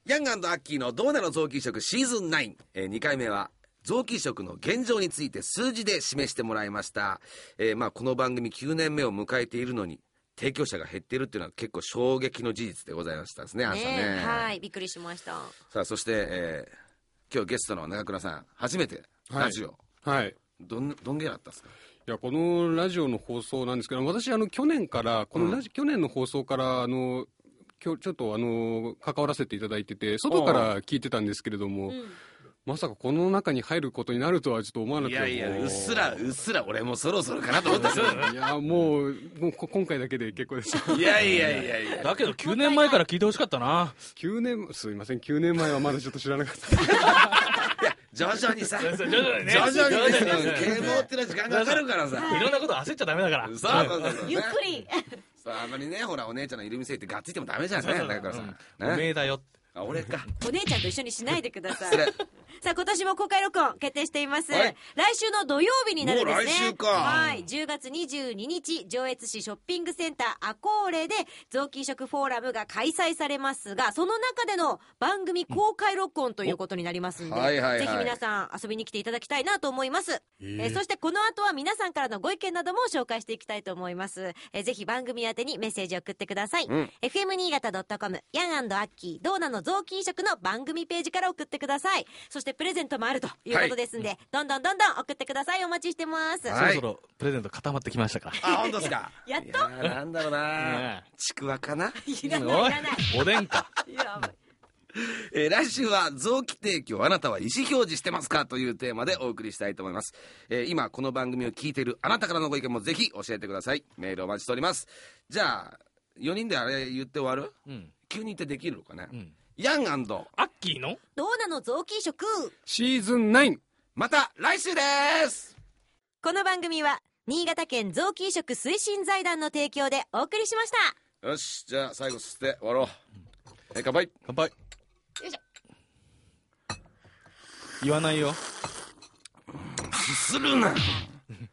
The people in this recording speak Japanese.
ヤング&アッキーのどうなの臓器移植シーズン9、2回目は臓器移植の現状について数字で示してもらいました。この番組9年目を迎えているのに提供者が減っているっていうのは結構衝撃の事実でございましたですね。朝ね、 はい、びっくりしました。 さあそして、今日ゲストの長倉さん初めてラジオ、 はい、 どんげだったんですか？ いやこのラジオの放送なんですけど、私去年からこの去年の放送から今日ちょっと関わらせていただいてて外から聞いてたんですけれども、まさかこの中に入ることになるとはちょっと思わなくて。 いやうっすら俺もそろそろかなと思ったんですよ。 いやもう今回だけで結構です。 いやだけど9年前から聞いてほしかったな。 すいません、9年前はまだちょっと知らなかったいや徐々にさ徐々に啓蒙ってのは時間がかかるからさ、 いろんなこと焦っちゃダメだから。 そうゆっくりさああんまりね、ほらお姉ちゃんのいる店行ってガッツいてもダメじゃんね。だからさ、 おめえだよって。 あ、俺か。 お姉ちゃんと一緒にしないでください。さあ今年も公開録音決定しています、はい、来週の土曜日になるんですね。 もう来週か。 はい、10月22日上越市ショッピングセンターアコーレで臓器移植フォーラムが開催されますが、その中での番組公開録音ということになりますんで、ぜひ皆さん遊びに来ていただきたいなと思います。そしてこの後は皆さんからのご意見なども紹介していきたいと思います。ぜひ番組宛てにメッセージを送ってください、FM 新潟 .com ヤン&アッキーどうなの臓器移植の番組ページから送ってください。そしてプレゼントもあるということですんで、どんどん送ってください。お待ちしてます。 そろそろプレゼント固まってきましたから。 あ、本当ですか。 やっと。 なんだろうな、ちくわかな。 いらないおでんか。 来週は臓器提供あなたは意思表示してますかというテーマでお送りしたいと思います。今この番組を聞いているあなたからのご意見もぜひ教えてください。メールお待ちしております。じゃあ4人であれ言って終わる、急に言ってできるのかね、ヤン&アッキーのどうなの臓器移植シーズン9、 また来週です。 この番組は新潟県臓器移植推進財団の提供でお送りしました。 よし、じゃあ最後吸って終わろう。乾杯。 乾杯。 よいしょ。 言わないよ。 すするな。